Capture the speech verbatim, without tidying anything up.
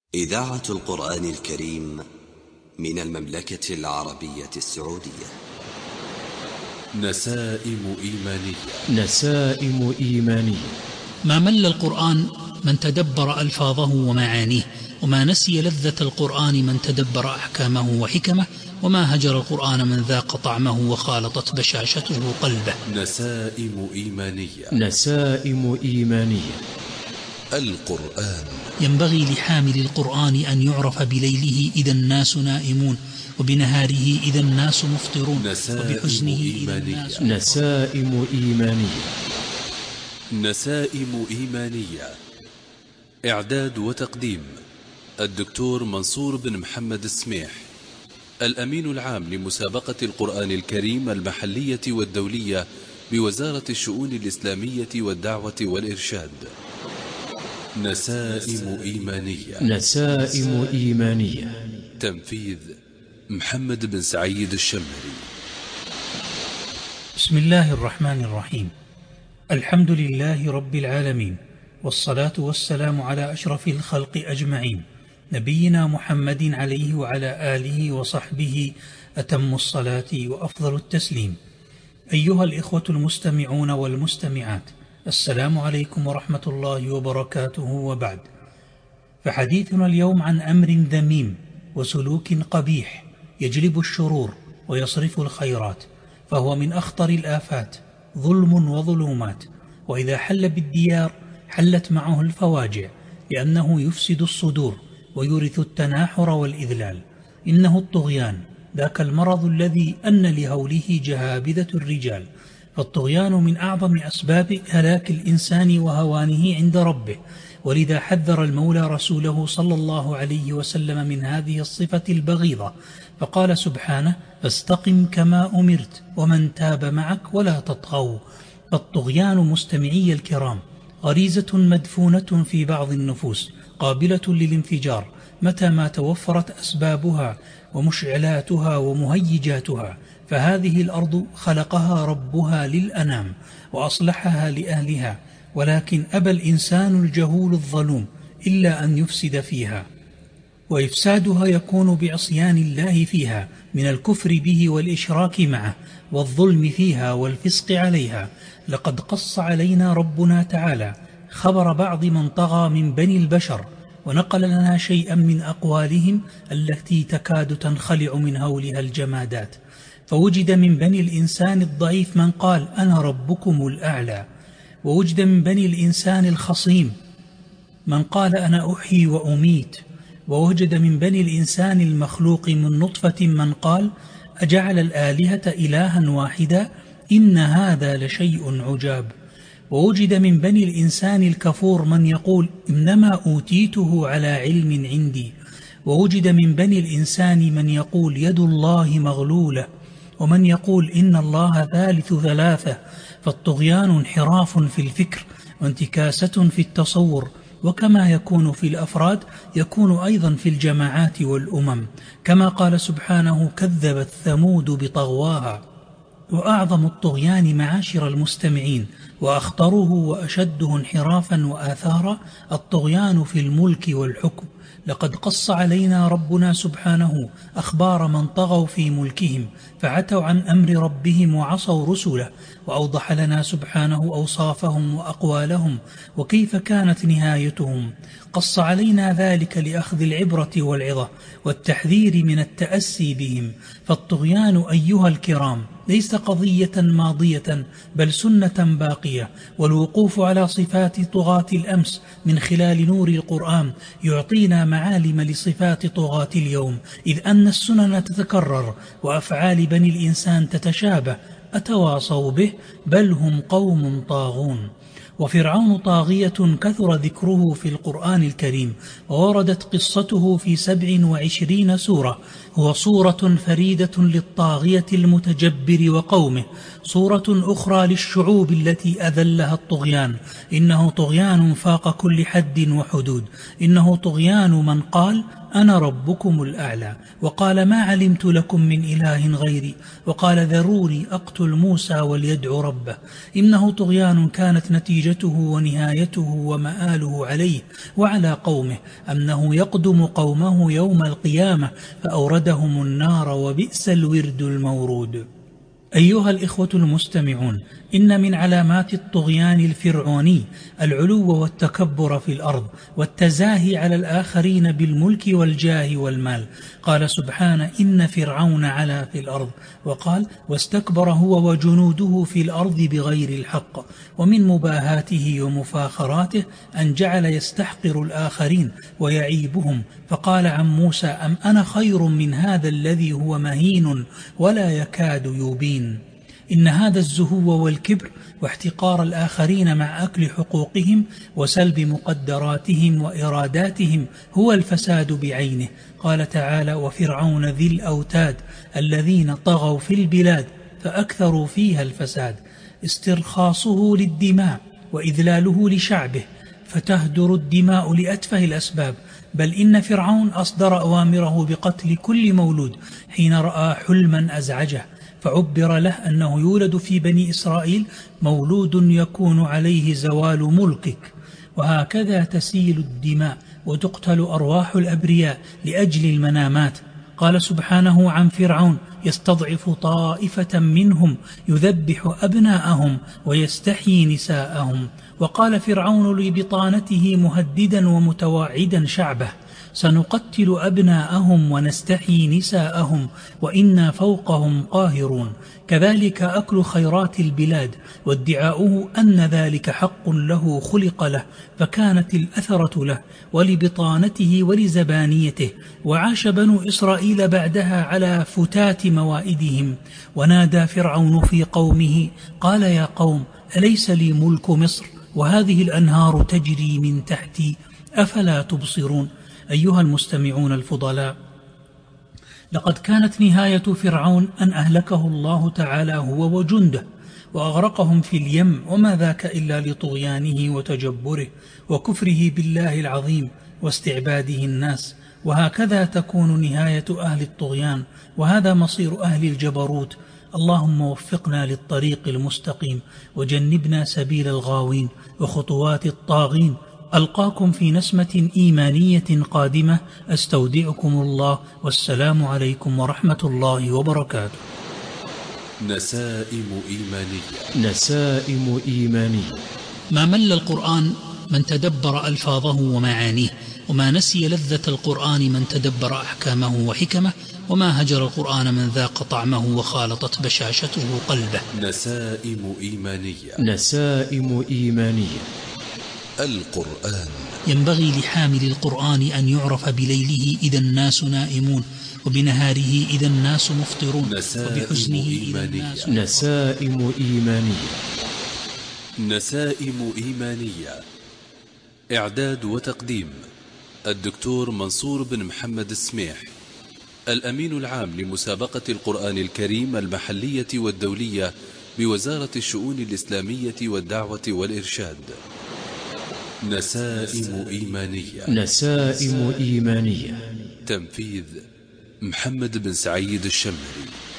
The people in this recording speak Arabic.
إذاعة القرآن الكريم من المملكة العربية السعودية. نسائم إيمانية. نسائم إيمانية. ما مل القرآن من تدبر ألفاظه ومعانيه، وما نسي لذة القرآن من تدبر أحكامه وحكمه، وما هجر القرآن من ذاق طعمه وخالطت بشاشته قلبه. نسائم إيمانية. نسائم إيمانية. القرآن ينبغي لحامل القرآن أن يعرف بليله إذا الناس نائمون، وبنهاره إذا الناس مفطرون، وبحزنه إذا الناس. نسائم إيمانية. نسائم إيمانية. إعداد وتقديم الدكتور منصور بن محمد السميح، الأمين العام لمسابقة القرآن الكريم المحلية والدولية بوزارة الشؤون الإسلامية والدعوة والإرشاد. نسائم إيمانية. نسائم إيمانية. تنفيذ محمد بن سعيد الشمري. بسم الله الرحمن الرحيم. الحمد لله رب العالمين، والصلاة والسلام على أشرف الخلق أجمعين، نبينا محمد عليه وعلى آله وصحبه أتم الصلاة وأفضل التسليم. أيها الإخوة المستمعون والمستمعات، السلام عليكم ورحمة الله وبركاته. وبعد، فحديثنا اليوم عن أمر ذميم وسلوك قبيح يجلب الشرور ويصرف الخيرات، فهو من أخطر الآفات، ظلم وظلومات، وإذا حل بالديار حلت معه الفواجع، لأنه يفسد الصدور ويورث التناحر والإذلال. إنه الطغيان، ذاك المرض الذي أن لهوله جهابذة الرجال، فالطغيان من أعظم أسباب هلاك الإنسان وهوانه عند ربه، ولذا حذر المولى رسوله صلى الله عليه وسلم من هذه الصفة البغيضة، فقال سبحانه: فاستقم كما أمرت ومن تاب معك ولا تطغوا. فالطغيان مستمعي الكرام غريزة مدفونة في بعض النفوس، قابلة للانفجار متى ما توفرت أسبابها ومشعلاتها ومهيجاتها، فهذه الأرض خلقها ربها للأنام وأصلحها لأهلها، ولكن أبى الإنسان الجهول الظلوم إلا أن يفسد فيها، وإفسادها يكون بعصيان الله فيها من الكفر به والإشراك معه والظلم فيها والفسق عليها. لقد قص علينا ربنا تعالى خبر بعض من طغى من بني البشر، ونقل لنا شيئا من أقوالهم التي تكاد تنخلع من هولها الجمادات. فوجد من بني الإنسان الضعيف من قال: أنا ربكم الأعلى، ووجد من بني الإنسان الخصيم من قال: أنا أحيي وأميت، ووجد من بني الإنسان المخلوق من نطفة من قال: أجعل الآلهة إلها واحدا إن هذا لشيء عجاب، ووجد من بني الإنسان الكفور من يقول: إنما أوتيته على علم عندي، ووجد من بني الإنسان من يقول: يد الله مغلولة، ومن يقول: إن الله ثالث ثلاثة. فالطغيان انحراف في الفكر وانتكاسة في التصور، وكما يكون في الأفراد يكون أيضا في الجماعات والأمم، كما قال سبحانه: كذبت ثمود بطغواها. وأعظم الطغيان معاشر المستمعين وأخطره وأشده انحرافا وآثارا الطغيان في الملك والحكم. لقد قص علينا ربنا سبحانه أخبار من طغوا في ملكهم فعتوا عن أمر ربهم وعصوا رسله، وأوضح لنا سبحانه أوصافهم وأقوالهم وكيف كانت نهايتهم. قص علينا ذلك لأخذ العبرة والعظة والتحذير من التأسي بهم. فالطغيان أيها الكرام ليس قضية ماضية بل سنة باقية، والوقوف على صفات طغاة الأمس من خلال نور القرآن يعطينا معالم لصفات طغاة اليوم، إذ أن السنن تتكرر وأفعال بني الإنسان تتشابه. أتواصوا به؟ بل هم قوم طاغون. وفرعون طاغية كثر ذكره في القرآن الكريم، ووردت قصته في سبع وعشرين سورة، هو صورة فريدة للطاغية المتجبر وقومه، صورة أخرى للشعوب التي أذلها الطغيان. إنه طغيان فاق كل حد وحدود، إنه طغيان من قال أنا ربكم الأعلى، وقال ما علمت لكم من إله غيري، وقال ذروني أقتل موسى وليدعو ربه. إنه طغيان كانت نتيجته ونهايته ومآله عليه وعلى قومه أنه يقدم قومه يوم القيامة فأوردهم النار، وبئس الورد المورود. أيها الإخوة المستمعون، إن من علامات الطغيان الفرعوني العلو والتكبر في الأرض والتزاهي على الآخرين بالملك والجاه والمال. قال سبحانه إن فرعون علا في الأرض، وقال واستكبر هو وجنوده في الأرض بغير الحق. ومن مباهاته ومفاخراته أن جعل يستحقر الآخرين ويعيبهم، فقال عن موسى أم أنا خير من هذا الذي هو مهين ولا يكاد يبين. إن هذا الزهو والكبر واحتقار الآخرين مع أكل حقوقهم وسلب مقدراتهم وإراداتهم هو الفساد بعينه. قال تعالى وفرعون ذي الأوتاد الذين طغوا في البلاد فأكثروا فيها الفساد. استرخاصه للدماء وإذلاله لشعبه، فتهدر الدماء لأتفه الأسباب. بل إن فرعون أصدر أوامره بقتل كل مولود حين رأى حلما أزعجه، فعبر له أنه يولد في بني إسرائيل مولود يكون عليه زوال ملكك. وهكذا تسيل الدماء وتقتل أرواح الأبرياء لأجل المنامات. قال سبحانه عن فرعون يستضعف طائفة منهم يذبح أبناءهم ويستحيي نساءهم. وقال فرعون لبطانته مهددا ومتواعدا شعبه سنقتل أبناءهم ونستحيي نساءهم وإنا فوقهم قاهرون. كذلك أكل خيرات البلاد وادعاؤه أن ذلك حق له خلق له، فكانت الأثرة له ولبطانته ولزبانيته. وعاش بنو إسرائيل بعدها على فتات موائدهم. ونادى فرعون في قومه قال يا قوم أليس لي ملك مصر وهذه الأنهار تجري من تحتي أفلا تبصرون. أيها المستمعون الفضلاء، لقد كانت نهاية فرعون أن أهلكه الله تعالى هو وجنده وأغرقهم في اليم، وما ذاك إلا لطغيانه وتجبره وكفره بالله العظيم واستعباده الناس. وهكذا تكون نهاية أهل الطغيان، وهذا مصير أهل الجبروت. اللهم وفقنا للطريق المستقيم وجنبنا سبيل الغاوين وخطوات الطاغين. ألقاكم في نسمة إيمانية قادمة، أستودعكم الله، والسلام عليكم ورحمة الله وبركاته. نسائم إيمانية. نسائم إيمانية. ما مل القرآن من تدبر ألفاظه ومعانيه، وما نسي لذة القرآن من تدبر أحكامه وحكمه، وما هجر القرآن من ذاق طعمه وخالطت بشاشته قلبه. نسائم إيمانية. نسائم إيمانية. القرآن ينبغي لحامل القرآن أن يعرف بليله إذا الناس نائمون، وبنهاره إذا الناس مفطرون، وبحزنه إذا الناس. نسائم إيمانية. نسائم إيمانية. إعداد وتقديم الدكتور منصور بن محمد السميح، الأمين العام لمسابقة القرآن الكريم المحلية والدولية بوزارة الشؤون الإسلامية والدعوة والإرشاد. نسائم إيمانية. نسائم إيمانية. تنفيذ محمد بن سعيد الشمري.